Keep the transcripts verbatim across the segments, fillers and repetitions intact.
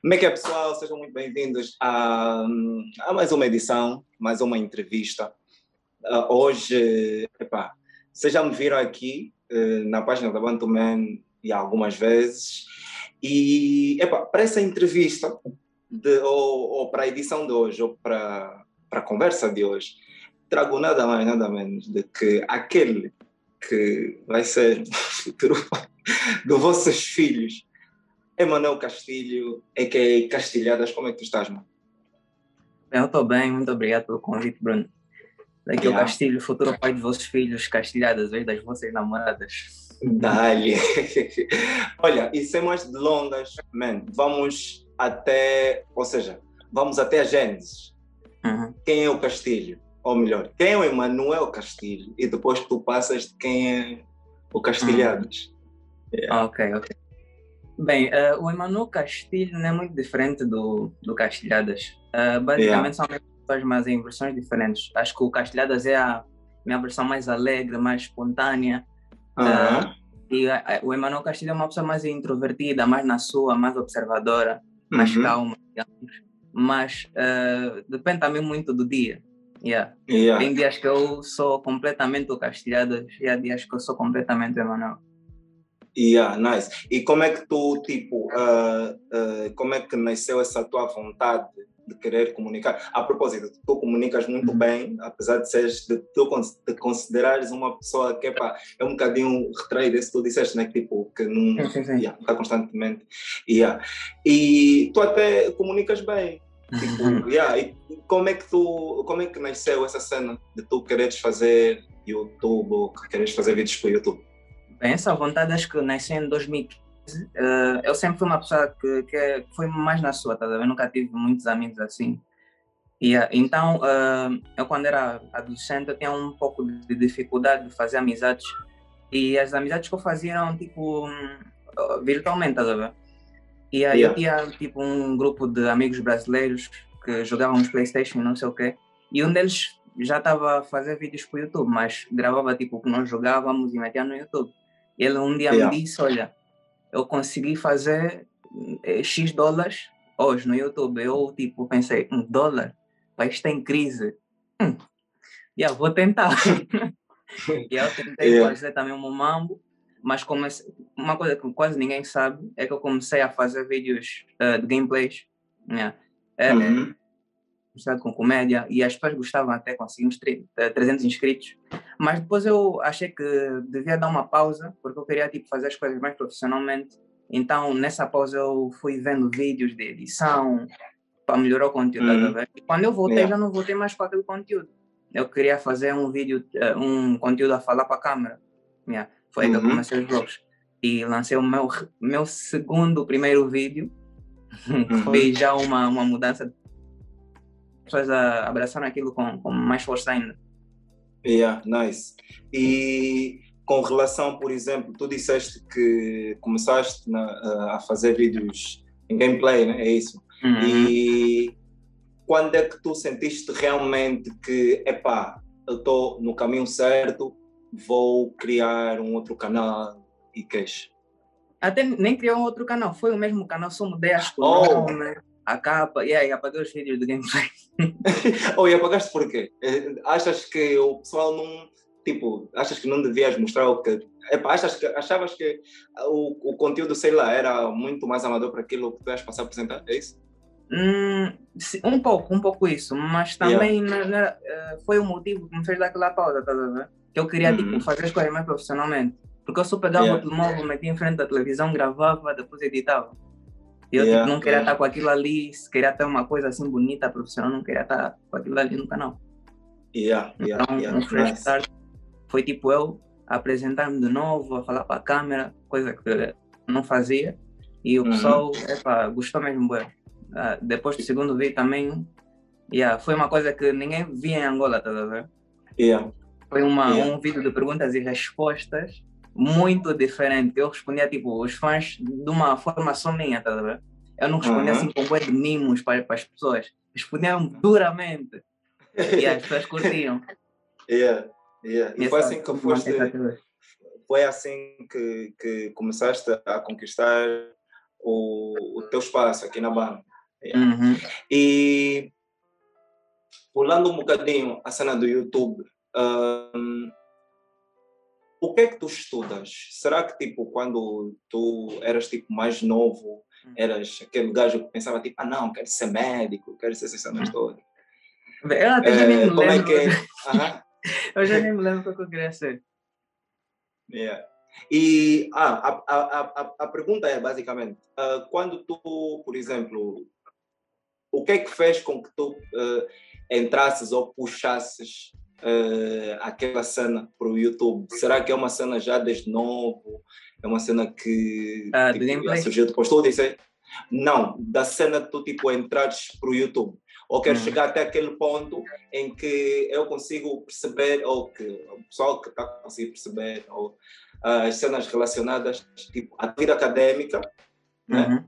Como é que é, pessoal? Sejam muito bem-vindos a, a mais uma edição, mais uma entrevista. Uh, hoje, epá, vocês já me viram aqui uh, na página da Bantuman e algumas vezes, e epá, para essa entrevista, de, ou, ou para a edição de hoje, ou para, para a conversa de hoje, trago nada mais, nada menos do que aquele que vai ser o futuro pai dos vossos filhos. Emanuel Castilho, a k a. Castilhadas, como é que tu estás, mano? Bem, eu estou bem, muito obrigado pelo convite, Bruno. Daqui yeah. O Castilho, futuro pai dos vossos filhos, Castilhadas, vez das vossas namoradas. Dá-lhe. Olha, e sem mais delongas, man, vamos até, ou seja, vamos até a Gênesis. Uhum. Quem é o Castilho? Ou melhor, quem é o Emanuel Castilho? E depois tu passas de quem é o Castilhadas. Uhum. Yeah. Ok, ok. Bem, uh, o Emanuel Castilho não é muito diferente do, do Castilhadas. Uh, basicamente yeah. São pessoas, mas em versões diferentes. Acho que o Castilhadas é a minha versão mais alegre, mais espontânea. Uhum. Uh, e uh, o Emanuel Castilho é uma pessoa mais introvertida, mais na sua, mais observadora, mais uhum. calma, digamos. Mas uh, depende também muito do dia. Yeah. Yeah. Tem dias que eu sou completamente o Castilhadas e há dias que eu sou completamente o Emanuel. Yeah, nice. E como é que tu, tipo, uh, uh, como é que nasceu essa tua vontade de querer comunicar? A propósito, tu comunicas muito bem, apesar de seres, de tu te considerares uma pessoa que epá, é um bocadinho retraída, isso tu disseste, né? Tipo, que não sim, sim. Yeah, está constantemente. Yeah. E tu até comunicas bem. Tipo, yeah. E como é que tu, como é que nasceu essa cena de tu quereres fazer YouTube ou que queres fazer vídeos para o YouTube? Bem, essa vontade acho que nasceu em dois mil e quinze. Uh, eu sempre fui uma pessoa que, que foi mais na sua, tá vendo? Eu nunca tive muitos amigos assim. E, uh, então, uh, eu quando era adolescente, eu tinha um pouco de dificuldade de fazer amizades. E as amizades que eu fazia eram, tipo, um, virtualmente, tá vendo? E uh, yeah. Eu tinha, tipo, um grupo de amigos brasileiros que jogávamos PlayStation e não sei o quê. E um deles já estava a fazer vídeos para o YouTube, mas gravava, tipo, o que nós jogávamos e metia no YouTube. Ele um dia yeah. me disse, olha, eu consegui fazer eh, X dólares hoje no YouTube. Eu, tipo, pensei, um dólar? O país está em crise. Hum, yeah, vou tentar. E eu tentei yeah. fazer também um mambo, mas comecei, uma coisa que quase ninguém sabe é que eu comecei a fazer vídeos uh, de gameplays. Yeah. É, uhum. com comédia, e as pessoas gostavam até, conseguimos trezentos inscritos, mas depois eu achei que devia dar uma pausa, porque eu queria tipo, fazer as coisas mais profissionalmente. Então nessa pausa eu fui vendo vídeos de edição para melhorar o conteúdo, uhum. tá, e quando eu voltei yeah. já não voltei mais para aquele conteúdo. Eu queria fazer um vídeo, um conteúdo a falar para a câmera. Yeah. Foi aí uhum. que eu comecei os vlogs e lancei o meu, meu segundo primeiro vídeo. Uhum. Foi já uma, uma mudança. As pessoas abraçaram aquilo com, com mais força ainda. Yeah, nice. E com relação, por exemplo, tu disseste que começaste na, a fazer vídeos em gameplay, né? É isso? Uhum. E quando é que tu sentiste realmente que, epá, eu estou no caminho certo, vou criar um outro canal e queijo? Até nem criou um outro canal, foi o mesmo canal, só mudei as oh. nome, a capa, e aí apaguei os vídeos do gameplay. Oh, e apagaste por quê? Achas que o pessoal não, tipo, achas que não devias mostrar o que... Epa, achas que, achavas que o, o conteúdo, sei lá, era muito mais amador para aquilo que tu ias passar a apresentar, é isso? Hum, um pouco, um pouco isso, mas também yeah. não, não, foi o motivo que me fez dar aquela pausa, tá vendo? Que eu queria, uhum. tipo, fazer as coisas mais profissionalmente. Porque eu só pegava yeah. o telemóvel, metia em frente da televisão, gravava, depois editava. E eu yeah, tipo, não queria yeah. estar com aquilo ali, se queria ter uma coisa assim bonita, profissional, não queria estar com aquilo ali no canal. Yeah, yeah, então, yeah, um fresh nice. start foi tipo eu apresentar-me de novo, a falar para a câmera, coisa que eu não fazia. E o pessoal, uhum. epa, gostou mesmo bem. Uh, depois do segundo vídeo também, yeah, foi uma coisa que ninguém via em Angola, tá vendo? Yeah. Foi uma, yeah. um vídeo de perguntas e respostas muito diferente. Eu respondia, tipo, os fãs de uma forma só minha, tá vendo? Eu não respondia uhum. assim com de mimos para, para as pessoas. Respondiam duramente. E as pessoas curtiam. Yeah, yeah. E, e foi assim que foste... Foi assim que, que começaste a conquistar o, o teu espaço aqui na banda. Yeah. Uhum. E pulando um bocadinho a cena do YouTube, um, o que é que tu estudas? Será que, tipo, quando tu eras, tipo, mais novo, eras aquele gajo que pensava, tipo, ah, não, quero ser médico, quero ser essas cenas todas? Eu até já nem me Uh, como é lembro. que é? Uh-huh. Eu já nem me lembro o que eu queria ser. Yeah. E ah, a, a, a, a pergunta é, basicamente, uh, quando tu, por exemplo, o que é que fez com que tu uh, entrasses ou puxasses uh, aquela cena para o YouTube? Será que é uma cena já desde novo? É uma cena que Uh, tipo, do já gameplay? surgiu depois? Tu disse? Não, da cena que tu tipo, entrares para o YouTube. Ou queres Hum. chegar até aquele ponto em que eu consigo perceber, ou que o pessoal que está a conseguir perceber, ou uh, as cenas relacionadas tipo, à vida académica, Uhum. né?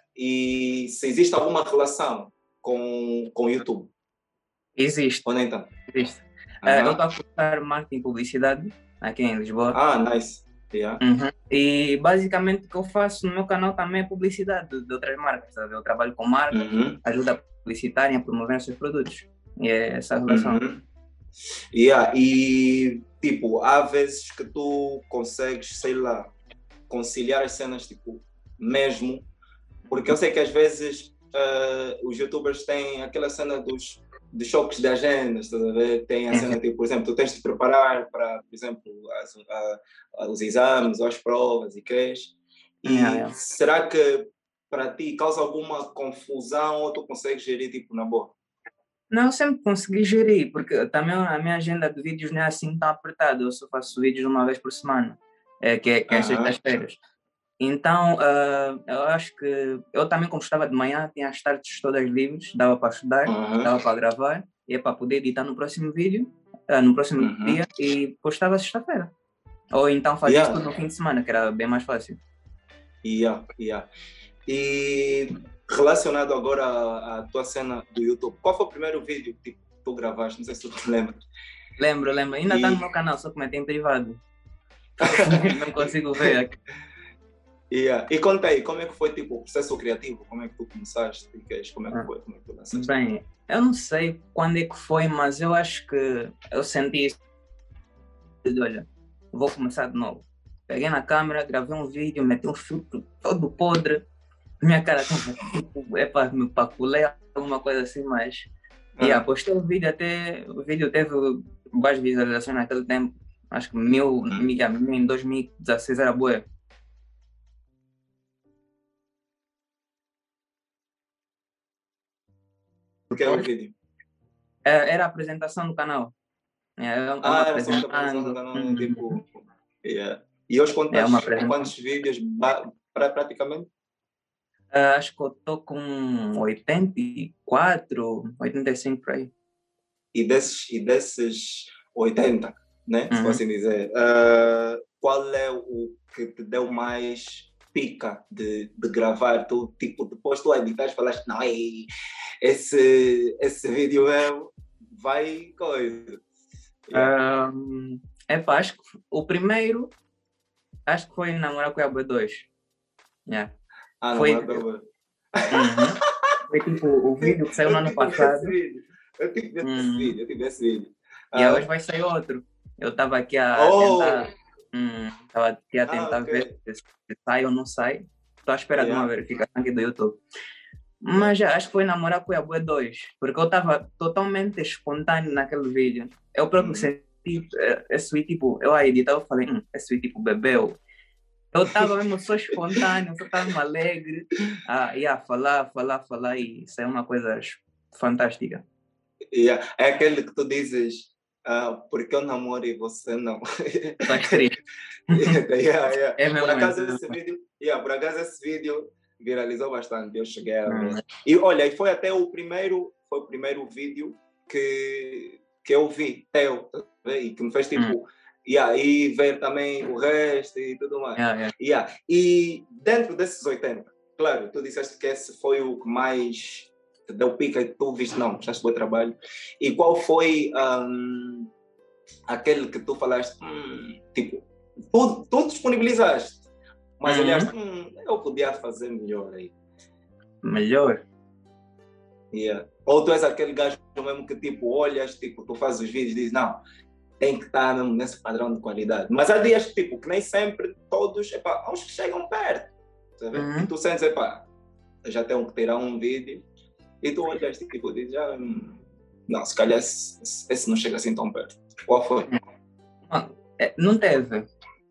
E se existe alguma relação com, com o YouTube. Existe. Ou nem tanto? Existe. Uh-huh. Uh, eu estou a fazer marketing e publicidade aqui em Lisboa. Ah, nice. Yeah. Uhum. E basicamente o que eu faço no meu canal também é publicidade de, de outras marcas. Sabe? Eu trabalho com marcas, Uhum. ajudo a publicitarem a promover os seus produtos. E é essa a relação. Uhum. Yeah. E tipo, há vezes que tu consegues, sei lá, conciliar as cenas, tipo, mesmo, porque eu sei que às vezes uh, os youtubers têm aquela cena dos, dos choques de agendas, estás a ver? Tem a cena, tipo, por exemplo, tu tens de te preparar para, por exemplo, as, a, a, os exames ou as provas e queres. E Yeah, yeah. será que para ti causa alguma confusão ou tu consegues gerir, tipo, na boa? Não, eu sempre consegui gerir, porque também a minha agenda de vídeos não é assim tão apertada. Eu só faço vídeos uma vez por semana, é, que é, que é as Aham. sextas-feiras. Então, uh, eu acho que eu também, como estava de manhã, tinha as tardes todas livres, dava para estudar, Aham. dava para gravar, e é para poder editar no próximo vídeo, uh, no próximo Uhum. dia, e postava sexta-feira. Ou então fazia Yeah. isso tudo no fim de semana, que era bem mais fácil. Yeah, yeah. E relacionado agora à, à tua cena do YouTube, qual foi o primeiro vídeo que tipo, tu gravaste? Não sei se tu te lembras. Lembro, lembro. Ainda está E- no meu canal, só que mete em privado. Não consigo ver. Yeah. E conta aí, como é que foi tipo, o processo criativo? Como é que tu começaste? Como é que foi? Como é que tu lançaste? Bem, eu não sei quando é que foi, mas eu acho que eu senti isso. Olha, vou começar de novo. Peguei na câmera, gravei um vídeo, meti um filtro todo podre. Minha cara estava tipo, é para me paculé, alguma coisa assim, mas. E yeah, postei o vídeo até. O vídeo teve várias visualizações naquele tempo. Acho que mil, Hum. mil, mil em dois mil e dezesseis era boa. Porque é o vídeo. Era a apresentação do canal. É, eu, Ah, eu era só a apresentação do apresentando. canal, Uhum. tipo. Yeah. E hoje quantas, É uma em apresentação. quantos vídeos ba- pra, praticamente? Uh, acho que eu estou com oitenta e quatro, oitenta e cinco por aí. E desses, e desses oitenta, né? Se Uhum. for assim dizer, uh, qual é o que te deu mais pica de, de gravar? Tu, tipo, depois tu editares e falaste, não, ei, esse, esse vídeo mesmo vai coisa. Yeah. Um, epa, acho que o primeiro, acho que foi Namorar com a B dois. Yeah. Ah, Foi, não, não, não. Uhum. Foi tipo o vídeo que saiu no ano passado. Eu tive que ver esse Uhum. vídeo, eu tive que ver esse vídeo. E Ah. hoje vai sair outro. Eu estava aqui a Oh! tentar, hum, tava aqui a Ah, tentar ok. ver se, se sai ou não sai. Estou à espera de uma Yeah. verificação aqui do YouTube. Mas já acho que foi Namorar com a B dois, porque eu estava totalmente espontâneo naquele vídeo. Eu próprio Uhum. senti eh, esse tipo, eu a editar, eu falei, hum, esse tipo bebeu. Eu estava mesmo só espontâneo, só estava alegre, a, e a falar, falar, falar, e saiu uma coisa fantástica. Yeah. É aquele que tu dizes, ah, porque eu namoro e você não. Estás triste. yeah, yeah. É mesmo Por acaso mesmo. esse vídeo, yeah, por acaso esse vídeo viralizou bastante, eu cheguei a ver. Hum. E olha, e foi até o primeiro, foi o primeiro vídeo que, que eu vi, teu, tá vendo? E que me fez tipo, Hum. yeah, e ver também o resto e tudo mais. Yeah, yeah. Yeah. E dentro desses oitenta, claro, tu disseste que esse foi o que mais te deu pica e tu viste, não, já bom trabalho. E qual foi um, aquele que tu falaste, hum, tipo, tu, tu disponibilizaste, mas Uhum. olhaste, hum, eu podia fazer melhor aí. Melhor? Yeah. Ou tu és aquele gajo mesmo que tipo, olhas, tipo, tu fazes os vídeos e dizes, não, tem que estar mesmo nesse padrão de qualidade. Mas há dias tipo, que nem sempre todos, epá, há uns que chegam perto, tá vendo? Uhum. E tu sentes, epá, eu já tenho que tirar um vídeo, e tu olhas tipo, dizes, já, hum, não, se calhar esse, esse não chega assim tão perto. Qual foi? Não, é, não teve.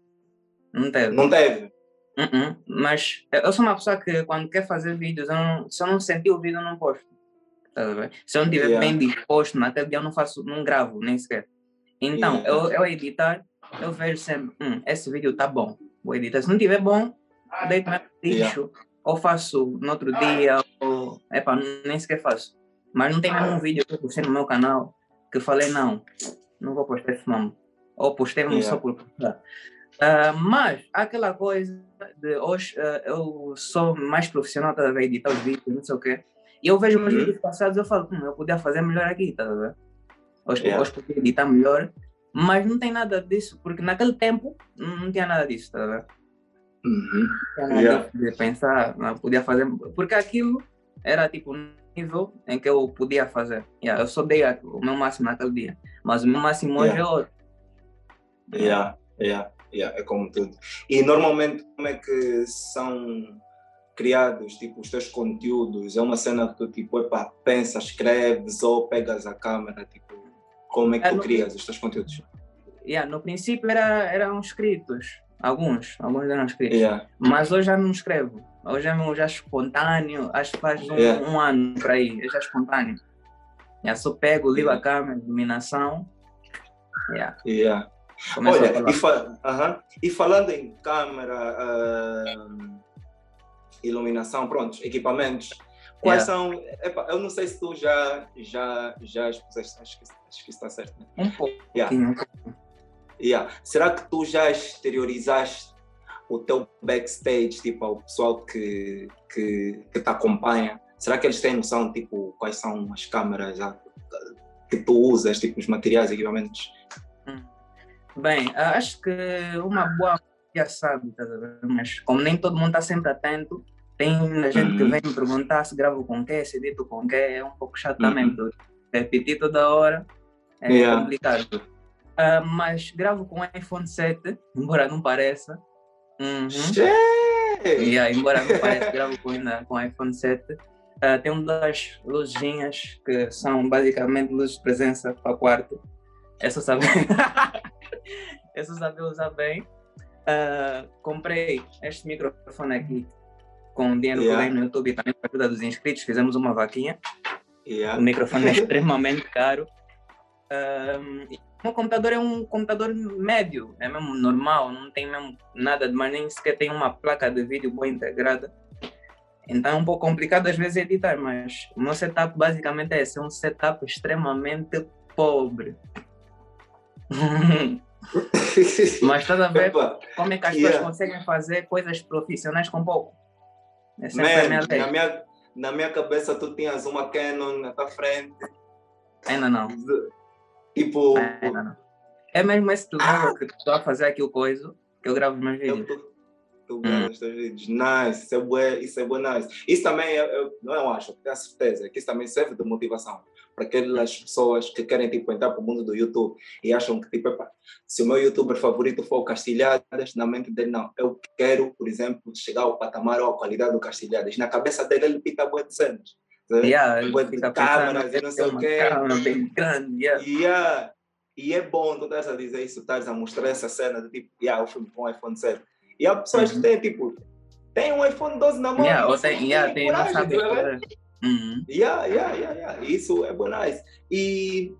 Não teve. Não teve? Uh-uh. Mas eu sou uma pessoa que quando quer fazer vídeos, eu não, se eu não sentir o vídeo, eu não posto. Tá a ver? Se eu não estiver Yeah. bem disposto, naquele dia eu não faço, não gravo, nem sequer. Então, Yeah. eu, eu editar, eu vejo sempre, hum, esse vídeo tá bom, vou editar. Se não estiver bom, deito no lixo, Yeah. ou faço no outro dia, ou, epa, nem sequer faço. Mas não tem mesmo um vídeo que eu postei no meu canal que eu falei, não, não vou postar esse nome. Ou postei mesmo Yeah. só por postar. Uh, mas aquela coisa de hoje uh, eu sou mais profissional para editar os vídeos, não sei o quê. E eu vejo meus Uhum. vídeos passados e eu falo, hum, eu podia fazer melhor aqui, tá a ver? Hoje, Yeah. hoje podia editar melhor, mas não tem nada disso, porque naquele tempo não, não tinha nada disso, tá a ver? Uhum. Não tinha nada Yeah. disso de pensar, não, podia fazer, porque aquilo era tipo um nível em que eu podia fazer. Yeah, eu só dei a- o meu máximo naquele dia, mas o meu máximo hoje Yeah. é outro. Yeah. Yeah. Yeah. É como tudo. E normalmente como é que são criados, tipo, os teus conteúdos? É uma cena que tu, tipo, epa, pensas, escreves ou pegas a câmera, tipo, como é que É, tu no, crias os teus conteúdos? yeah, no princípio era, eram escritos, alguns, alguns eram escritos, Yeah. mas hoje já não escrevo. Hoje é mesmo já espontâneo, acho que faz um, Yeah. um ano por aí, é já espontâneo. Yeah, só pego, ligo Yeah. a câmera, iluminação, yeah, Yeah. começo a Olha, falar. e, fa uh-huh. e falando em câmera, uh, iluminação, pronto, equipamentos, quais Yeah. são, epa, eu não sei se tu já, já, já expuseste, acho que, acho que isso está certo, né? Um pouquinho. Yeah. Yeah. Será que tu já exteriorizaste o teu backstage, tipo, ao pessoal que, que, que te acompanha? Será que eles têm noção, tipo, quais são as câmeras já, que tu usas, tipo, os materiais, equipamentos? Hum. Bem, acho que uma boa já sabe, tá vendo? Mas como nem todo mundo está sempre atento, tem gente que Uhum. vem me perguntar se gravo com quê, se edito com quê, é um pouco chato Uhum. também, porque repetir toda hora é Yeah. complicado. Uh, mas gravo com iPhone sete, embora não pareça. Uhum. Yeah, embora não pareça, gravo com, ainda, com iPhone sete. Uh, tem duas luzinhas que são basicamente luzes de presença para o quarto. É só saber. É só saber usar bem. Uh, comprei este microfone aqui com dinheiro que eu Yeah. ganhei no YouTube e também com a ajuda dos inscritos. Fizemos uma vaquinha. Yeah. O microfone é extremamente caro. Um, e o meu computador é um computador médio, é mesmo normal, não tem mesmo nada de mais, nem sequer tem uma placa de vídeo boa integrada. Então é um pouco complicado às vezes editar, mas o meu setup basicamente é esse, é um setup extremamente pobre. Mas estás a ver Epa, como é que as yeah. pessoas conseguem fazer coisas profissionais com pouco? É sempre a minha Man, lei. na minha, na minha cabeça tu tinhas uma Canon na tua frente. Ainda não. Tipo. Ainda não. É mesmo esse telemóvel que estou a fazer aqui o coisa que eu gravo os meus vídeos. Tu, tu gravas os teus vídeos. Nice, isso é bué, isso é bué nice. Isso também, eu, eu não eu acho, tenho a certeza que isso também serve de motivação para aquelas pessoas que querem tipo, entrar para o mundo do YouTube e acham que tipo, epa, se o meu youtuber favorito for o Castilhadas, na mente dele não, eu quero, por exemplo, chegar ao patamar ou à qualidade do Castilhadas. Na cabeça dele ele pita bué de cenas. Yeah, ele bué de fica câmeras pensando, e não sei o uma quê. câmera bem grande, yeah. Yeah. E é bom tu estás a dizer isso, estás a mostrar essa cena de tipo, yeah, eu fui com um iPhone sete. E há pessoas Uhum. que têm tipo, tem um iPhone doze na mão Yeah, e ou não tem, yeah, tem, não coragem, sabe tá vendo? fazer. Uhum. Yeah, yeah, yeah, yeah. Isso é bom nice. E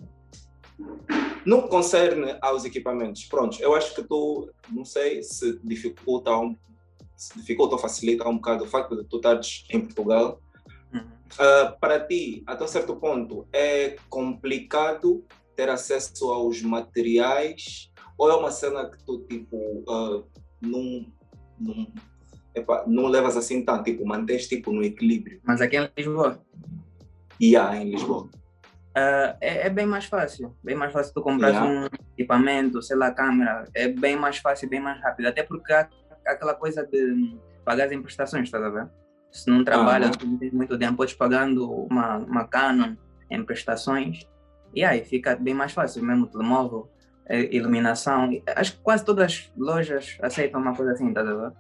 no que concerne aos equipamentos, pronto, eu acho que tu, não sei se dificulta, um, se dificulta ou facilita um bocado o facto de tu estares em Portugal. Uhum. Uh, para ti, até um certo ponto, é complicado ter acesso aos materiais ou é uma cena que tu, tipo, uh, não, não, epa, não levas assim tanto, tipo, mantens, tipo, no equilíbrio? Mas aqui em Lisboa, E há em Lisboa. uh, é, é bem mais fácil. Bem mais fácil tu comprar Yeah. um equipamento, sei lá, câmera. É bem mais fácil, bem mais rápido. Até porque aquela coisa de pagar as emprestações, estás a ver? Se não trabalha, Aham. se não tem muito tempo, podes pagando uma, uma Canon em prestações, e aí fica bem mais fácil, mesmo telemóvel, eh, iluminação. Acho que quase todas as lojas aceitam uma coisa assim, estás a ver?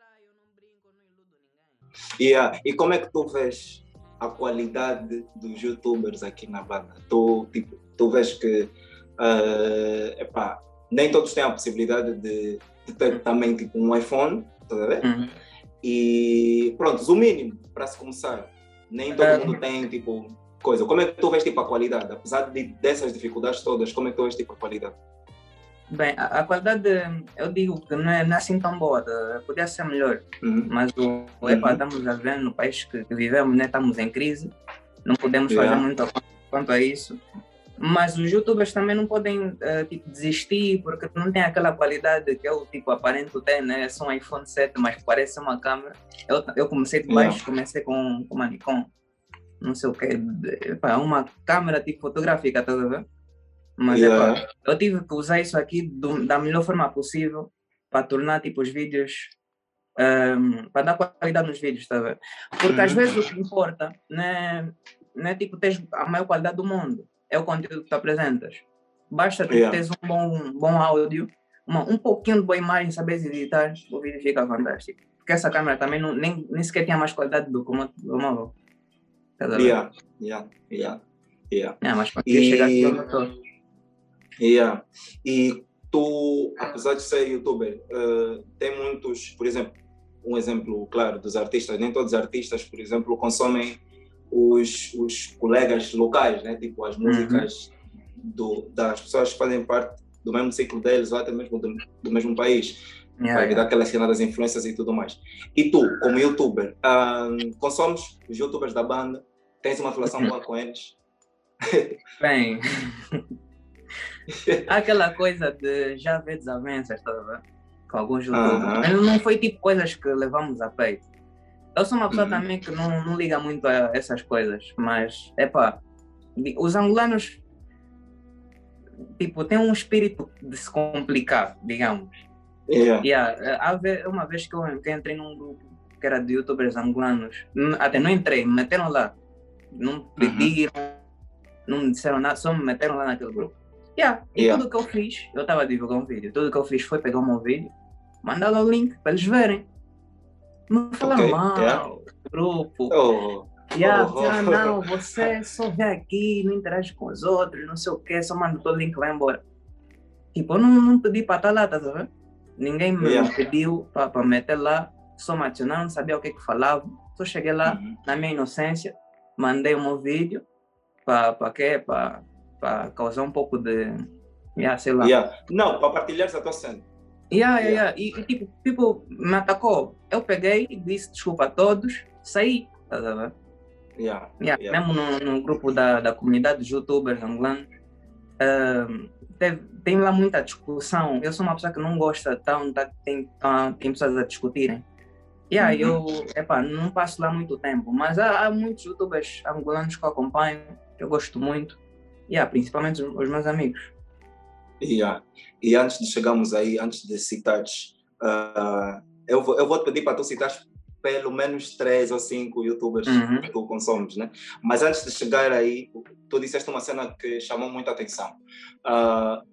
Yeah. E como é que tu vês a qualidade dos youtubers aqui na banda? Tu, tipo, tu vês que uh, epá, nem todos têm a possibilidade de, de ter também tipo, um iPhone, estás a ver? Uhum. E pronto, o mínimo para se começar. Nem todo Uh, mundo tem tipo coisa. Como é que tu vês tipo, a qualidade? Apesar de, dessas dificuldades todas, como é que tu vês tipo, a qualidade? Bem, a, a qualidade, eu digo que não é, não é assim tão boa, tá? Podia ser melhor, Uhum. mas o, o Uhum. epa, estamos a ver no país que, que vivemos, né? Estamos em crise, não podemos fazer Yeah. muito quanto a isso, mas os youtubers também não podem uh, tipo, desistir, porque não tem aquela qualidade que eu tipo, aparento ter, né? É só um iPhone sete, mas parece uma câmera. Eu, eu comecei de baixo, Yeah. comecei com, com uma Nikon, não sei o que, uma câmera tipo fotográfica, tá a ver? Mas Yeah. epa, eu tive que usar isso aqui do, da melhor forma possível para tornar tipo, os vídeos, um, para dar qualidade nos vídeos, tá a ver? Porque às Uhum. vezes o que importa não é, não é tipo teres a maior qualidade do mundo, é o conteúdo que tu apresentas. Basta tipo, Yeah. teres um bom, bom áudio, uma, um pouquinho de boa imagem, saberes editar, o vídeo fica fantástico. Porque essa câmera também não, nem, nem sequer tinha mais qualidade do que o móvel. Tá a ver? Yeah. Yeah. Yeah. Yeah. É, mas quando chegar aqui, eu não tô. Yeah. E tu, apesar de ser youtuber, uh, tem muitos, por exemplo, um exemplo claro dos artistas, nem todos os artistas, por exemplo, consomem os, os colegas locais, né? Tipo as músicas uhum. do, das pessoas que fazem parte do mesmo ciclo deles ou até mesmo do, do mesmo país, yeah, para evitar yeah. aquela cena das influências e tudo mais. E tu, como youtuber, um, consomes os youtubers da banda? Tens uma relação boa com eles? Bem... Aquela coisa de já ver desavenças, tá vendo? Com alguns youtubers. Uh-huh. Não foi tipo coisas que levamos a peito. Eu sou uma pessoa uh-huh. também que não, não liga muito a essas coisas, mas, epá, os angolanos, tipo, têm um espírito de se complicar, digamos. Yeah. Yeah, uma vez que eu, que eu entrei num grupo que era de youtubers angolanos, até não entrei, me meteram lá. Não pediram, uh-huh. não me disseram nada, só me meteram lá naquele grupo. Yeah. E yeah. tudo que eu fiz, eu estava a divulgar um vídeo, tudo que eu fiz foi pegar o meu vídeo, mandar o link para eles verem. Me falaram okay. mal, yeah. grupo. Oh. Yeah, oh. Ah, não, você só vê aqui, não interage com os outros, não sei o que, só manda o link e vai embora. Tipo, eu não, não pedi para estar lá, tá vendo? Ninguém me yeah. pediu para meter lá, só me adicionaram, não sabia o que que falava. Só cheguei lá, uhum. na minha inocência, mandei o meu vídeo para quê? Para para causar um pouco de, yeah, sei lá. Yeah. Não, para partilhar a tua cena. Yeah, yeah, yeah. E, e tipo, tipo, me atacou. Eu peguei, disse desculpa a todos, saí, tá vendo? Yeah. Yeah. Yeah. Mesmo no, no grupo da, da comunidade dos youtubers angolanos, uh, teve, tem lá muita discussão. Eu sou uma pessoa que não gosta tão, tá, tem, tá, tem pessoas a discutirem. Yeah, uhum. Eu, epa, não passo lá muito tempo, mas há, há muitos youtubers angolanos que eu acompanho, que eu gosto muito. Yeah, principalmente os, os meus amigos. Yeah. E antes de chegarmos aí, antes de citares, uh, eu, vou, eu vou te pedir para tu citares pelo menos três ou cinco youtubers uhum. que tu consomes, né? Mas antes de chegar aí, tu disseste uma cena que chamou muita atenção. Uh,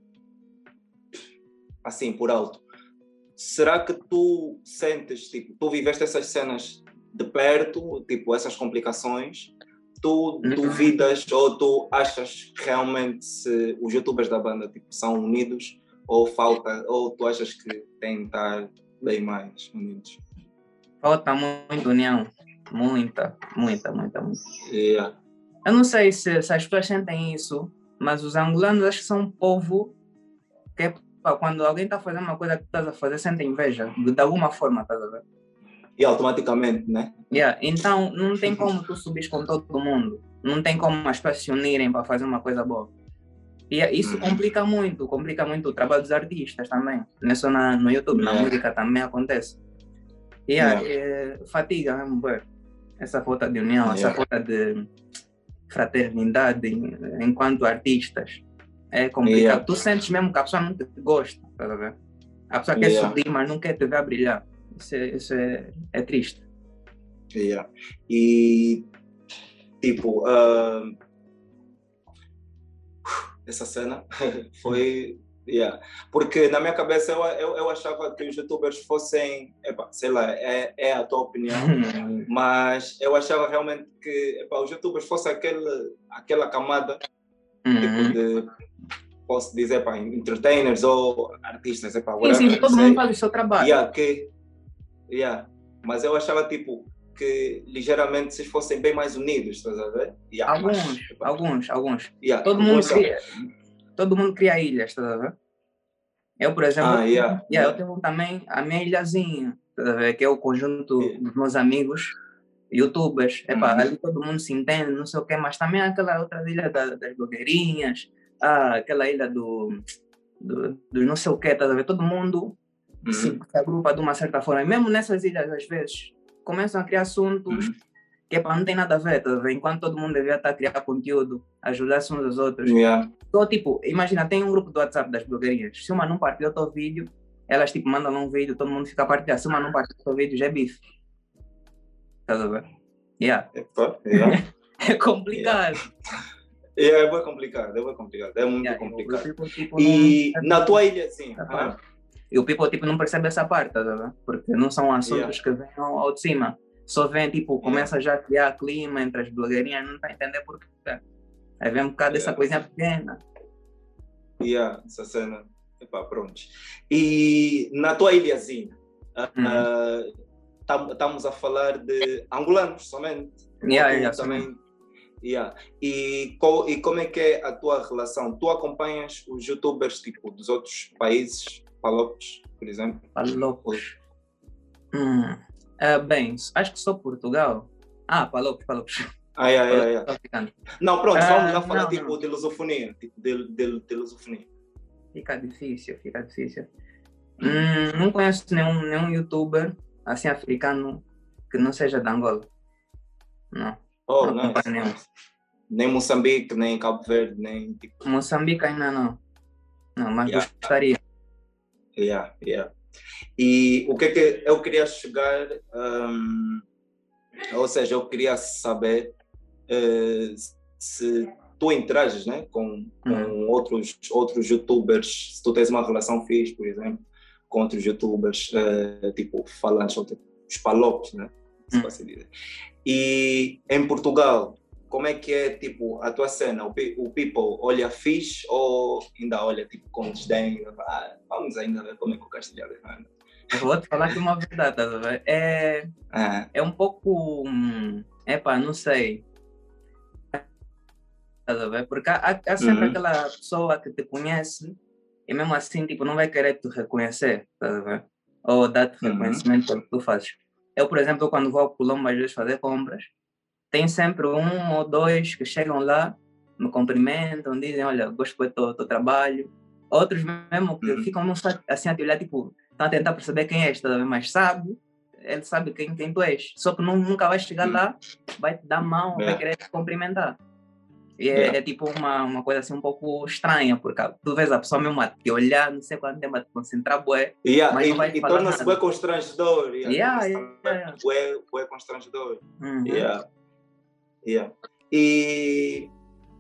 assim, por alto. Será que tu sentes, tipo, tu viveste essas cenas de perto, tipo, essas complicações? Tu duvidas ou tu achas que realmente se os youtubers da banda tipo, são unidos ou falta, ou tu achas que têm que estar bem mais unidos? Falta muita união, muita, muita, muita, muita. Yeah. Eu não sei se, se as pessoas sentem isso, mas os angolanos acho que são um povo que pá, quando alguém está fazendo uma coisa que tu estás a fazer, sente inveja, de, de alguma forma, estás a ver? E automaticamente, né? Yeah. Então, não tem como tu subir com todo mundo. Não tem como as pessoas se unirem para fazer uma coisa boa. E isso complica muito, complica muito o trabalho dos artistas também. Não é só na, no YouTube, yeah. na música também acontece. Yeah, yeah. É, fatiga mesmo ver essa falta de união, yeah. essa falta de fraternidade enquanto artistas. É complicado. Yeah. Tu sentes mesmo que a pessoa não te gosta, tá a ver? A pessoa quer yeah. subir, mas não quer te ver brilhar. Isso é, isso é, é triste. Yeah. E, tipo, uh, essa cena foi... Yeah. Porque na minha cabeça eu, eu, eu achava que os youtubers fossem, epa, sei lá, é, é a tua opinião, mas eu achava realmente que epa, os youtubers fossem aquele, aquela camada Uhum. tipo de, posso dizer, epa, entertainers ou artistas, epa, Sim, whatever, sim, todo sei. mundo faz o seu trabalho. Yeah, que, yeah. Mas eu achava tipo que ligeiramente vocês fossem bem mais unidos, estás a ver? Yeah, alguns, mas, epa, alguns, alguns. yeah, Todo mundo são. cria, todo mundo cria ilhas, estás a ver? Eu, por exemplo, Ah, yeah, yeah, yeah. eu tenho também a minha ilhazinha, estás a ver? Que é o conjunto Yeah. dos meus amigos, youtubers. Epá, Uhum. ali todo mundo se entende, não sei o quê, mas também há aquela outra ilha da, das blogueirinhas, ah, aquela ilha do, do, do não sei o quê, estás a ver? Todo mundo Uhum. se, se agrupa de uma certa forma. E mesmo nessas ilhas, às vezes, começam a criar assuntos Uhum. que epá, não tem nada a ver, estás a ver? Enquanto todo mundo devia estar a criar conteúdo, ajudar-se uns aos outros. Yeah. Então, tipo, imagina, tem um grupo do WhatsApp das blogueirinhas. Se uma não partilhou o teu vídeo, elas, tipo, mandam um vídeo, todo mundo fica a partilhar. Se uma não partilhou o teu vídeo, já é bife. Estás a ver? Yeah. Epa, yeah. É complicado. Yeah, é bem complicado, é bem complicado, é muito Yeah, complicado. o people, tipo, E não... na tua ilha, sim. Essa Ah, parte. E o people, tipo, não percebe essa parte, estás a ver? Porque não são assuntos Yeah. que venham ao de cima. Só vem, tipo, começa já a criar clima entre as blogueirinhas, não está a entender porquê. Aí vem um bocado dessa Yeah. coisinha pequena. Yeah, essa cena. Epá, pronto. E na tua ilhazinha, estamos a falar de angolanos somente. Yeah, Ou tu yeah, também. Yeah. E, co, e como é que é a tua relação? Tu acompanhas os youtubers tipo, dos outros países, Palopes, por exemplo? Palopes. Hum. Uh, bem, acho que só Portugal. Ah, Palopes, Palopes. Ah, yeah, yeah, yeah. Não, pronto, vamos lá uh, falar não, tipo não. de lusofonia. Tipo, de, de, de lusofonia. Fica difícil, fica difícil. Hum, não conheço nenhum, nenhum youtuber assim africano que não seja de Angola. Não. Oh, não nice, nenhum. nice. Nem Moçambique, nem Cabo Verde, nem tipo. Moçambique ainda não. Não, mas Yeah. gostaria. Yeah, yeah. E o que é que eu queria chegar, um, ou seja, eu queria saber uh, se tu interages, né, com, com Uhum. outros, outros youtubers, se tu tens uma relação fixe, por exemplo, com outros youtubers, uh, tipo, falantes, ou tipo, os palopes, né, se Uhum. posso dizer. E em Portugal, como é que é, tipo, a tua cena? O, o people olha fixe ou ainda olha, tipo, com desdém? Ah, vamos ainda ver como é que o Castelhano é. Eu vou te falar aqui uma verdade, tá a ver? É, ah. é um pouco... Epá, não sei. Tá a ver? Porque há, há sempre Uhum. aquela pessoa que te conhece e mesmo assim, tipo, não vai querer te reconhecer, tá a ver? Ou dar-te Uhum. reconhecimento pelo que tu fazes. Eu, por exemplo, quando vou ao Colombo às vezes fazer compras, tem sempre um ou dois que chegam lá, me cumprimentam, dizem, olha, gosto do teu, teu trabalho. Outros mesmo que Uhum. ficam num, assim a te olhar, tipo, estão a tentar perceber quem és, tá, mas sabe, ele sabe quem, quem tu és. Só que não, nunca vai chegar uhum. lá, vai te dar mão, Yeah. vai querer te cumprimentar. E é, Yeah. é tipo uma, uma coisa assim um pouco estranha, porque tu vês a pessoa mesmo a te olhar, não sei quanto tempo a te concentrar, bué, Yeah. mas E, não vai e falar torna-se nada. bem constrangedor. Yeah. Yeah, Torna-se yeah, yeah. bué, bué constrangedor. Uhum. Yeah. Yeah. E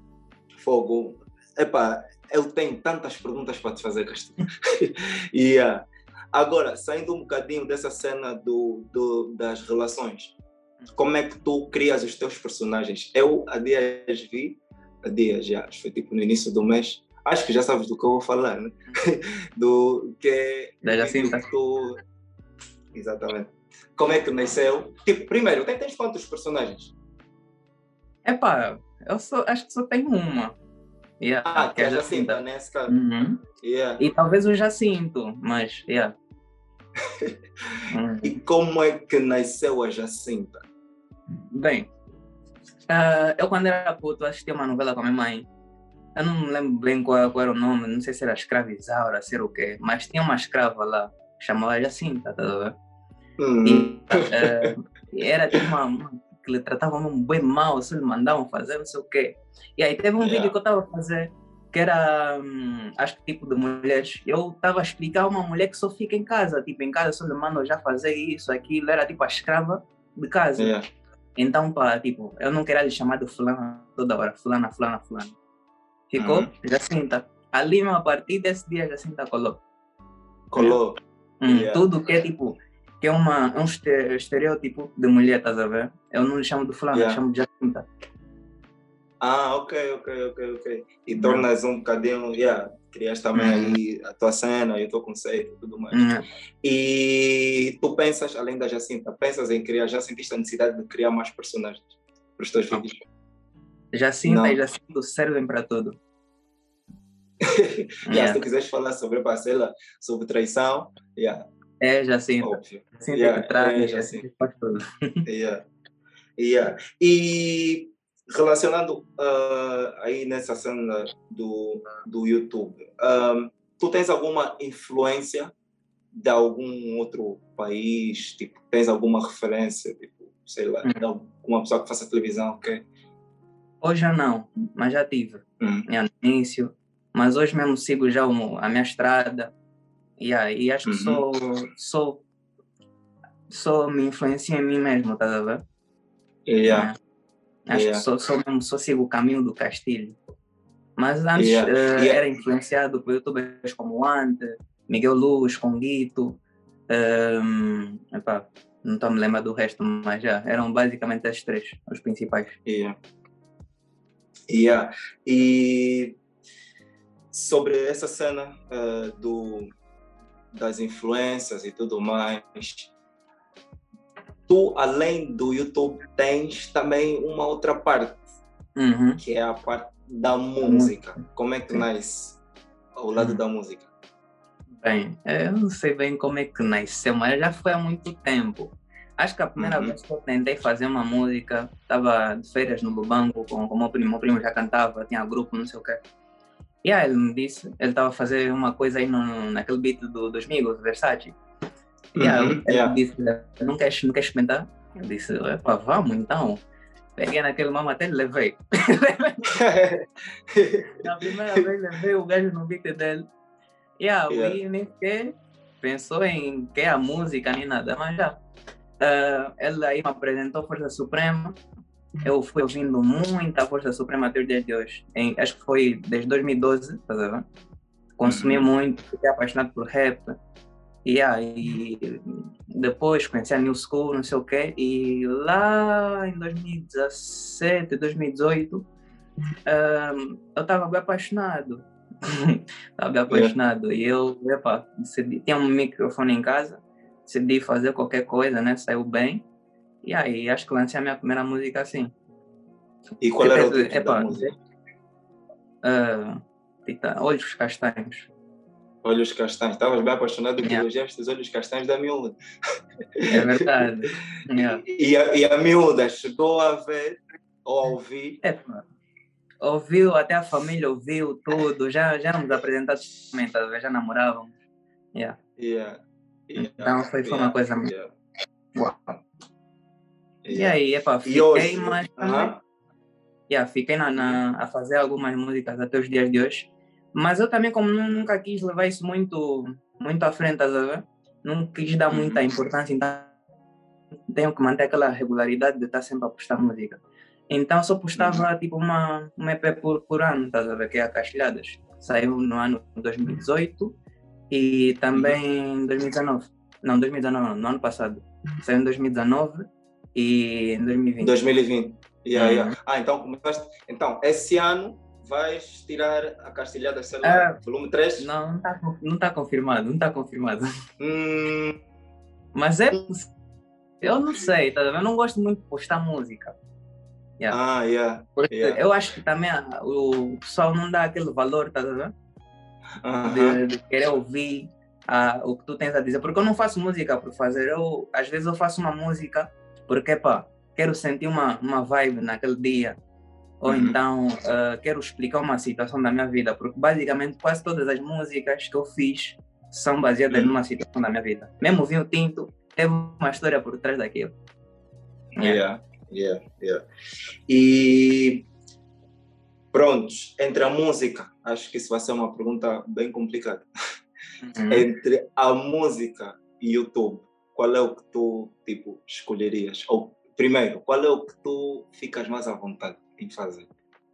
fogo, epá, eu tenho tantas perguntas para te fazer, Castilho. Yeah. Agora, saindo um bocadinho dessa cena do, do, das relações, como é que tu crias os teus personagens? Eu há dias vi, há dias já, acho que foi tipo no início do mês, acho que já sabes do que eu vou falar, né? Do que Da Jacinta. tu... Exatamente. Como é que nasceu? Tipo, primeiro, tem, tens quantos personagens? Epá, eu só, acho que só tenho uma. Yeah, Ah, que é a Jacinta. Jacinta, nesse caso. Uhum. Yeah. E talvez o Jacinto, mas, yeah. Uhum. E como é que nasceu a Jacinta? Bem, uh, eu quando era puto assistia uma novela com a minha mãe. Eu não me lembro bem qual, qual era o nome, não sei se era Escrava Isaura, ser o quê, mas tinha uma escrava lá, que chamava Jacinta, tá a ver? Hum. E uh, era tipo uma, uma que lhe tratavam bem mal, se lhe mandavam fazer não sei o quê. E aí teve um Yeah. vídeo que eu estava a fazer, que era, hum, acho que tipo de mulheres, eu estava a explicar a uma mulher que só fica em casa, tipo, em casa só lhe mandam já fazer isso, aquilo, era tipo a escrava de casa. Yeah. Então, pá, tipo, eu não queria lhe chamar de fulana toda hora, fulana, fulana, fulana. Ficou Uhum. Jacinta. Ali, a partir desse dia, Jacinta colou. Colou. Hum, Yeah. Tudo que é tipo, que é uma, é um este- estereótipo de mulher, estás a ver? Eu não lhe chamo de fulana, Yeah. eu chamo de Jacinta. Ah, ok, ok, ok, ok. E Não. tornas um bocadinho, yeah, crias também Hum. aí a tua cena e o teu conceito e tudo mais. Hum. E tu pensas, além da Jacinta, pensas em criar, já sentiste a necessidade de criar mais personagens para os teus Não. vídeos? Jacinta Não. e Jacinto servem para tudo. Yeah, Yeah. se tu quiseres falar sobre parcela, sobre traição, yeah, É Jacinta. óbvio. Jacinta Yeah, que traz, é Jacinta Jacinta. que faz tudo. Yeah, yeah. E relacionando uh, aí nessa cena do, do YouTube, um, tu tens alguma influência de algum outro país? Tipo, tens alguma referência? Tipo, sei lá, Hum. de alguma pessoa que faça televisão, ok? Hoje já não, mas já tive. Hum. Yeah, no início. Mas hoje mesmo sigo já o- a minha estrada. Yeah, e acho que Uhum. sou, sou, sou me influencio em mim mesmo, estás a ver? Yeah, Acho yeah, que só, só, mesmo, só sigo o caminho do Castilho. Mas antes yeah, eh, yeah. era influenciado por youtubers como o Ante, Miguel Luz, Conguito. Um, epá, não estou a me lembrar do resto, mas já eram basicamente esses três, os principais. Yeah. Yeah. E sobre essa cena uh, do, das influências e tudo mais, tu, além do YouTube, tens também uma outra parte, Uhum. que é a parte da música. Como é que nasce ao lado Uhum. da música? Bem, eu não sei bem como é que nasceu, mas já foi há muito tempo. Acho que a primeira Uhum. vez que eu tentei fazer uma música, estava de férias no Lubango com o meu primo, meu primo já cantava, tinha grupo, não sei o quê. E aí ele me disse, ele estava a fazer uma coisa aí no, naquele beat do, dos Migos, Versace. E aí Uhum. ele Yeah. disse, não queres, não queres experimentar? Eu disse, epa, vamos então. Peguei naquele mama até levei. Na primeira vez levei o gajo no beat dele. E aí Yeah. nem sequer pensou em que é a música nem nada, mas já. Uh, ele aí me apresentou Força Suprema. Eu fui ouvindo muita Força Suprema até os dias de hoje. Em, acho que foi desde dois mil e doze, tá vendo? Consumi Uhum. muito, fiquei apaixonado por rap. E aí depois conheci a New School, não sei o quê. E lá em dois mil e dezassete, dois mil e dezoito, um, eu estava bem apaixonado. Estava bem apaixonado. E eu, epa, decidi, tinha um microfone em casa, decidi fazer qualquer coisa, né? Saiu bem. E aí, acho que lancei a minha primeira música assim. E qual era o Teve, título da epa, música? uh, tita, Olhos Castanhos. Olhos Castanhos. Estavas bem apaixonado que Yeah. elogiaste os olhos castanhos da miúda. É verdade. Yeah. E, e, a, e a miúda chegou a ver ou a ouvir? Epa, ouviu, até a família ouviu tudo. Já, já nos apresentados também, tá vendo? Já namorávamos. Yeah. Yeah. Yeah. Então foi, foi Yeah. uma coisa muito. Yeah. Uau. E Yeah. aí, epa, E fiquei, hoje? mas Aham. também. Yeah, fiquei na, na, a fazer algumas músicas até os dias de hoje. Mas eu também, como nu- nunca quis levar isso muito, muito à frente, tá vendo? Não quis dar muita Uhum. importância, então tenho que manter aquela regularidade de estar sempre a postar música. Então só postava tipo uma, uma E P por, por ano, tá vendo? Que é a Castelhadas. Saiu no ano dois mil e dezoito e também em dois mil e dezanove. Não, dois mil e dezanove não, no ano passado. Saiu em dois mil e dezanove e em dois mil e vinte. dois mil e vinte. Yeah, Uhum. yeah. Ah, então começaste. Então, esse ano vais tirar a Castelhada, sei lá, Ah, volume três? Não, não está não tá confirmado, não está confirmado. Hum, Mas é, eu não sei, tá vendo? Eu não gosto muito de postar música. Yeah. ah, yeah. Porque yeah. eu acho que também ah, o pessoal não dá aquele valor, tá vendo? Uh-huh. De, de querer ouvir ah, o que tu tens a dizer. Porque eu não faço música por fazer. Eu, às vezes eu faço uma música porque, pá, quero sentir uma, uma vibe naquele dia. Ou Uhum. então uh, quero explicar uma situação da minha vida. Porque basicamente quase todas as músicas que eu fiz são baseadas Uhum. numa situação da minha vida. Mesmo o Vinho Tinto teve uma história por trás daquilo. Yeah, yeah, yeah. E Prontos, entre a música, acho que isso vai ser uma pergunta bem complicada. Uhum. Entre a música e YouTube, qual é o que tu, tipo, escolherias? Ou, primeiro, qual é o que tu ficas mais à vontade em fazer?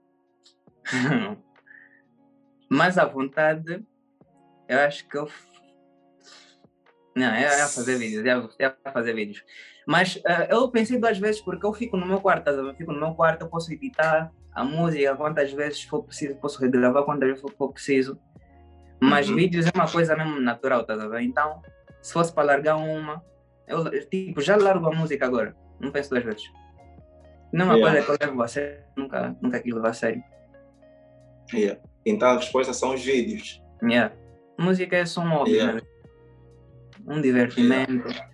Mais à vontade, eu acho que eu. Não, é a fazer vídeos, é a fazer vídeos. Mas uh, eu pensei duas vezes porque eu fico no meu quarto, eu fico no meu quarto, eu posso editar a música quantas vezes for preciso, posso regravar quantas vezes for preciso. Mas Uhum. vídeos é uma coisa mesmo natural, tá vendo? Então, se fosse para largar uma, eu tipo, já largo a música agora, não penso duas vezes. Não é uma Yeah. coisa que eu levo a sério, nunca, nunca quis levar a sério. Yeah. Então a resposta são os vídeos. Yeah. Música é só um hobby, Yeah. né? Um divertimento. Yeah.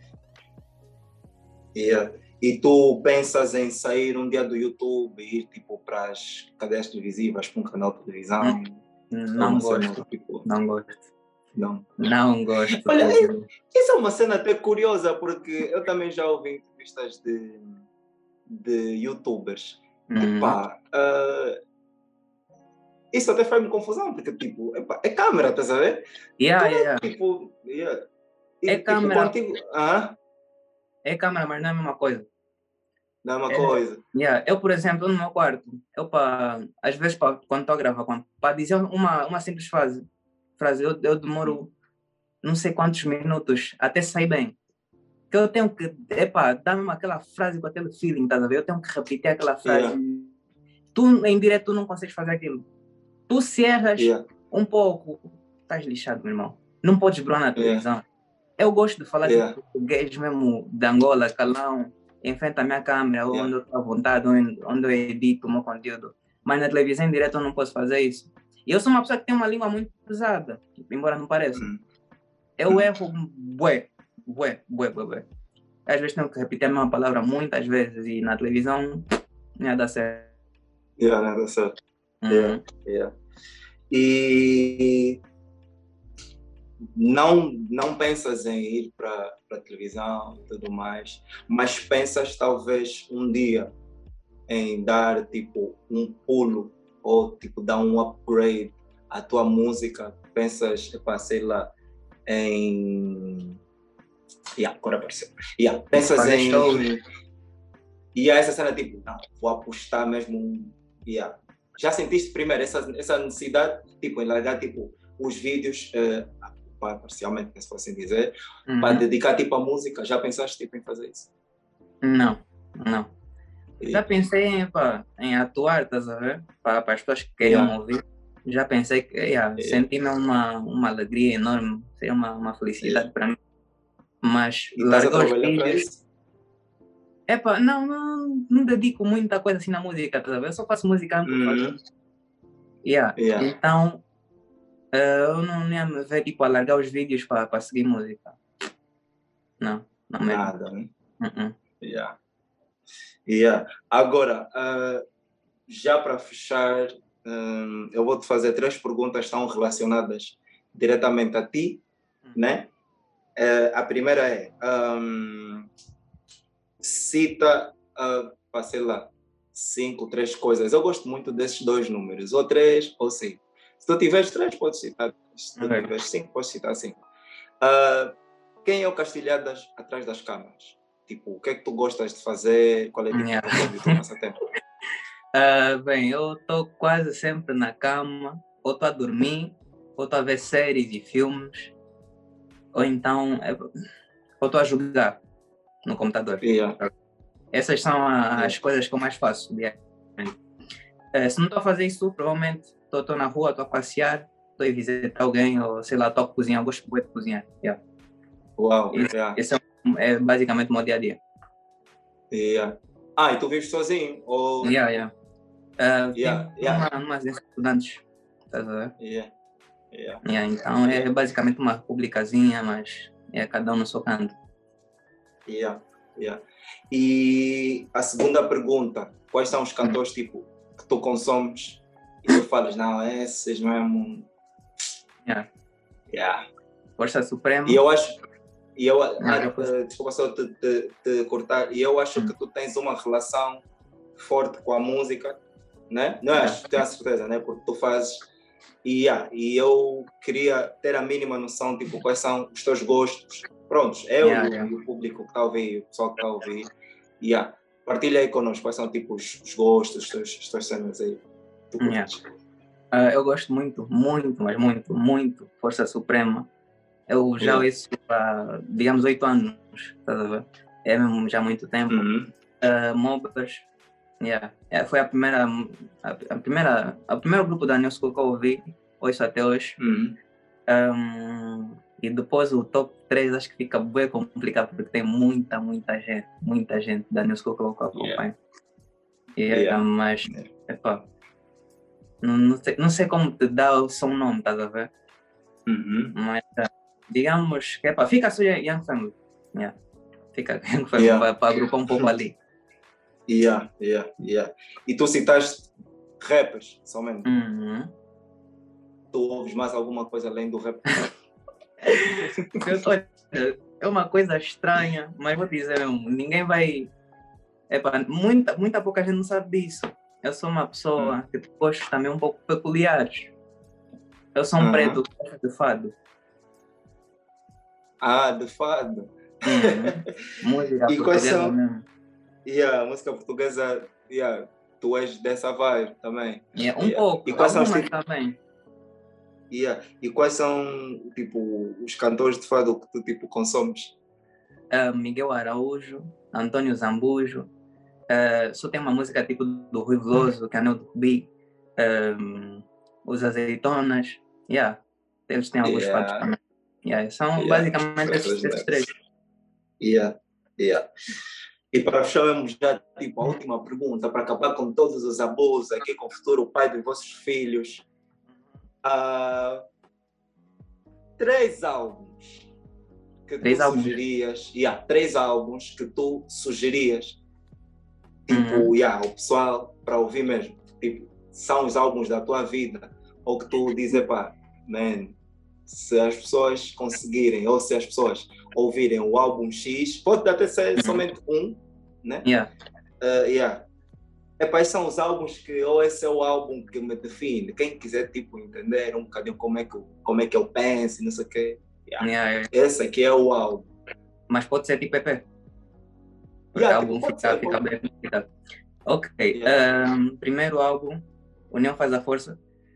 Yeah. E tu pensas em sair um dia do YouTube e ir tipo para as cadeias televisivas, para um canal de televisão? Não gosto, cena, tipo... não gosto. Não. Não gosto. Olha, é, isso é uma cena até curiosa, porque eu também já ouvi entrevistas de, de youtubers. Uhum. Epá, uh, isso até faz-me confusão, porque tipo, epá, é câmera, estás a ver? Yeah, então, yeah. Tipo, yeah. E, É tipo, câmera. Contigo, ah? É câmera, mas não é a mesma coisa. Não é uma É, coisa. yeah. Eu, por exemplo, no meu quarto, eu para às vezes pra, quando estou a gravar, para dizer uma, uma simples frase, frase eu, eu demoro não sei quantos minutos até sair bem. Que eu tenho que, epá, dá-me aquela frase com aquele feeling, estás a ver? Eu tenho que repetir aquela frase. Yeah. Tu, em direto, tu não consegues fazer aquilo. Tu se erras Yeah. um pouco, estás lixado, meu irmão. Não podes bronar na televisão. Yeah. Eu gosto de falar Yeah. tipo, português mesmo, de Angola, calão, em frente à minha câmera, Yeah. onde eu estou à vontade, onde, onde eu edito o meu conteúdo. Mas na televisão em direto eu não posso fazer isso. E eu sou uma pessoa que tem uma língua muito pesada, embora não pareça. Hum. Eu Hum. erro bué, bué, bué, bué, bué. Às vezes tenho que repetir a mesma palavra muitas vezes e na televisão não ia dar certo. Yeah, não dá certo. Uhum. Yeah. Yeah. E não, não pensas em ir para a televisão e tudo mais, mas pensas talvez um dia em dar tipo um pulo ou tipo dar um upgrade à tua música. Pensas, epá, sei lá, em... Yeah, agora apareceu. Yeah, pensas Fazer em... shows. E yeah, essa cena tipo, não, vou apostar mesmo... Yeah. Já sentiste primeiro essa, essa necessidade, tipo, em largar tipo, os vídeos, uh, parcialmente, se assim dizer, Uhum. para dedicar tipo a música? Já pensaste tipo, em fazer isso? Não, não. E... Já pensei em, pá, em atuar, estás a ver? Para, para as pessoas que queriam Yeah. ouvir. Já pensei que yeah, Yeah. senti-me uma, uma alegria enorme, seria uma, uma felicidade Yeah. para mim. Mas E estás a largar os trabalhar para vídeos. isso? Epá, não, não, não dedico muita coisa assim na música, estás a ver? Eu só faço música por fazer. Uhum. Yeah. Yeah. Então, uh, eu não ia me ver tipo, a largar os vídeos para seguir música. Não, não mesmo. Nada, né? Uh-uh. Yeah. Yeah. Agora, uh, já para fechar, um, eu vou te fazer três perguntas que estão relacionadas diretamente a ti, Uhum. né? Uh, a primeira é, um, cita, uh, sei lá, cinco, três coisas. Eu gosto muito desses dois números, ou três ou cinco. Se tu tiveres três, podes citar. Se tu Okay. tiveres cinco, podes citar cinco. Uh, quem é o Castilhadas atrás das câmaras? Tipo, o que é que tu gostas de fazer? Qual é tipo, Yeah. o teu passatempo? Uh, bem, eu estou quase sempre na cama, ou estou a dormir, ou estou a ver séries e filmes, ou então é, ou estou a jogar no computador. Yeah. Essas são a, Yeah. as coisas que eu mais faço diariamente. Uh, se não estou a fazer isso, provavelmente estou na rua, estou a passear, estou a visitar alguém, ou sei lá, estou a cozinhar, eu gosto muito de cozinhar. Yeah. Uau, Esse, yeah. esse é, é basicamente o meu dia a dia. Yeah. Ah, e tu vives sozinho? Ou... Yeah, yeah. Uh, Yeah, tem yeah. uma, umas estudantes, estás a ver? Yeah. Yeah. Yeah, então é basicamente uma publicazinha, mas é cada um no seu canto. Yeah. Yeah. E a segunda pergunta, quais são os cantores tipo, que tu consomes e tu falas, não, esses mesmo... Yeah. Yeah. Força Suprema. E eu acho... E eu, ah, Ah, desculpa só te, te, te cortar, e eu acho que tu tens uma relação forte com a música, né? Não acho, tenho a certeza, né? Porque tu fazes. E, yeah, e eu queria ter a mínima noção, tipo, quais são os teus gostos. Prontos, eu Yeah, e, yeah. o público que está a ouvir, o pessoal que está a ouvir. Yeah, partilha aí connosco quais são, tipo, os, os gostos, as tuas, as tuas cenas aí. Tu Yeah. curtes. Uh, eu gosto muito, muito, mas muito, muito Força Suprema. Eu já Yeah. ouço há, digamos, oito anos, estás a ver? É mesmo já há muito tempo. Uhum. Uh, Mobbers, yeah. É, foi a primeira, a, a primeira, a primeiro grupo da New School que eu ouvi, ouço até hoje. Uhum. Um, e depois o top três acho que fica bem complicado, porque tem muita, muita gente, muita gente da New School que eu acompanho. Yeah. Yeah, Yeah. mas, Yeah. epá, não, não, sei, não sei como te dá o seu nome, estás a ver? Uhum. Mas, digamos que, epá, fica só Young Family. Yeah. Fica Young Family Yeah. para agrupar um pouco ali. Yeah, yeah, yeah. E tu citaste rappers somente. Uhum. Tu ouves mais alguma coisa além do rap? Olha, é uma coisa estranha, mas vou dizer mesmo, ninguém vai. Epá, muita, muita pouca gente não sabe disso. Eu sou uma pessoa Hum. que gosto também um pouco peculiar. Eu sou um Uhum. preto que gosta de fado. Ah, de fado. Uhum. Música E quais portuguesa são? mesmo. Yeah, música portuguesa, yeah, tu és dessa vibe também. Yeah, um Yeah. pouco, E quais são os algumas tipos? também. Yeah. E quais são, tipo, os cantores de fado que tu, tipo, consomes? Uh, Miguel Araújo, Antônio Zambujo. Uh, só tem uma música tipo do Rui Veloso, que é Anel do Rubi. Um, os Azeitonas. Yeah. Eles têm alguns Yeah. fados também. Yeah. São Yeah. basicamente esses, esses três. Yeah. Yeah. E para fecharmos já, tipo, a última pergunta, para acabar com todos os abusos aqui com o futuro pai dos vossos filhos. Uh, três álbuns que Três tu álbuns. sugerias, yeah, três álbuns que tu sugerias, tipo, Uhum. yeah, o pessoal para ouvir mesmo, tipo, são os álbuns da tua vida, ou que tu dizes, pá, man, se as pessoas conseguirem, ou se as pessoas ouvirem o álbum X, pode até ser Uhum. somente um, né? Yeah. Uh, yeah. Epá, esses são os álbuns que, ou esse é o álbum que me define. Quem quiser, tipo, entender um bocadinho como é que, eu, como é que eu penso, não sei o quê. Yeah. Yeah, yeah. Esse aqui é o álbum. Mas pode ser tipo E P. Porque Yeah, o álbum tipo, pode fica, ser, fica pode. bem explicado. Ok. Yeah. Um, primeiro álbum, União Faz a Força.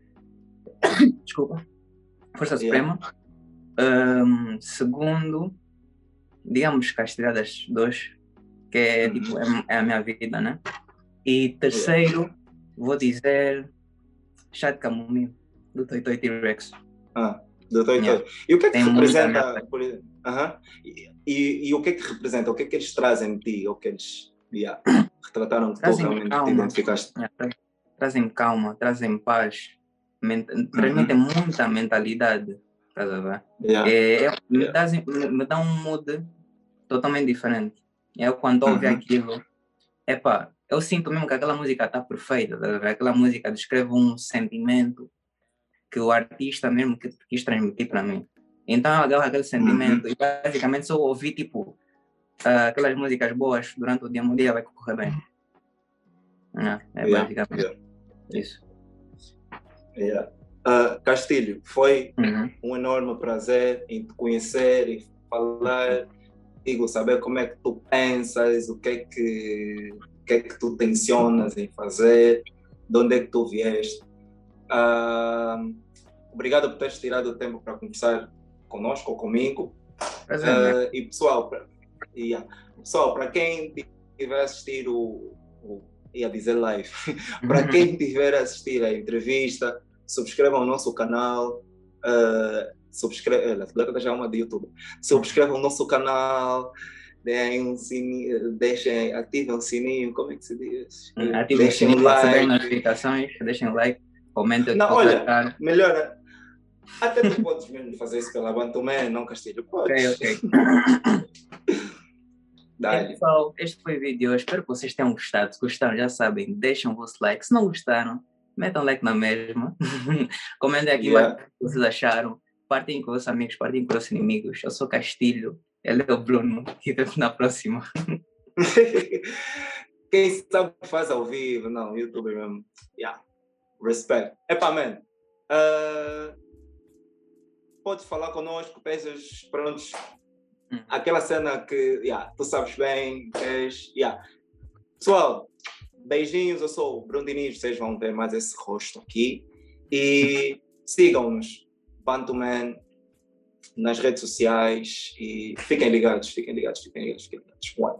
Desculpa. Força Yeah. Suprema. Um, segundo, digamos Castigadas dois, que é, Uhum. tipo, é, é a minha vida, né? E terceiro, yeah. vou dizer Chá de Camomila, do Toy Toy T-Rex. Ah, do Toy Toy. Yeah. E o que é que Tem representa? Por... Uh-huh. e, e, e o que é que representa? O que é que eles trazem de ti? O que eles yeah, retrataram que tu realmente te identificaste? Yeah, trazem calma, trazem paz, ment- transmitem uhum. muita mentalidade. Estás a ver? Yeah. É, é, me, Yeah. dá, me, me dá um mood totalmente diferente. Eu, quando ouvi uhum. aquilo, epá, eu sinto mesmo que aquela música está perfeita. Tá a ver? Aquela música descreve um sentimento que o artista mesmo que quis transmitir para mim. Então eu agarro aquele sentimento uhum. e basicamente se eu ouvir tipo, uh, aquelas músicas boas durante o dia, o dia vai correr bem. Não, é yeah. basicamente yeah. isso. Yeah. Uh, Castilho, foi uhum. um enorme prazer em te conhecer e falar, digo, saber como é que tu pensas, o que é que, o que, é que tu tensionas em fazer, de onde é que tu vieste. Uh, obrigado por teres tirado o tempo para conversar conosco ou comigo. Prazer, uh, e pessoal, para yeah. pessoal, para quem estiver a assistir o, o ia dizer live, para quem estiver a assistir a entrevista, subscrevam o nosso canal, uh, subscrevam, já é uma de YouTube, subscrevam o nosso canal, deem um sininho, deixem, ativem o sininho, como é que se diz? Ativem o sininho para receber as notificações, deixem o like, comentem. Não, olha, melhor, até tu podes mesmo fazer isso pela Bantumé, não Castilho, podes. Ok, ok. É, pessoal, este foi o vídeo. Eu espero que vocês tenham gostado. Se gostaram, já sabem, deixem o vosso like. Se não gostaram, metam like na mesma. Comentem aqui yeah. o que vocês acharam. Partilhem com os amigos, partilhem com os inimigos. Eu sou Castilho, ele é o Bruno. E vemos na próxima. quem sabe faz ao vivo, não, YouTube mesmo. Yeah. Respect. Epá, man. Uh, pode falar conosco, pensas, prontos. Uhum. Aquela cena que yeah, tu sabes bem, és. Yeah. Pessoal, beijinhos, eu sou o Bruno Diniz, vocês vão ver mais esse rosto aqui. E sigam-nos, Bantuman, nas redes sociais. E fiquem ligados, fiquem ligados, fiquem ligados, fiquem ligados.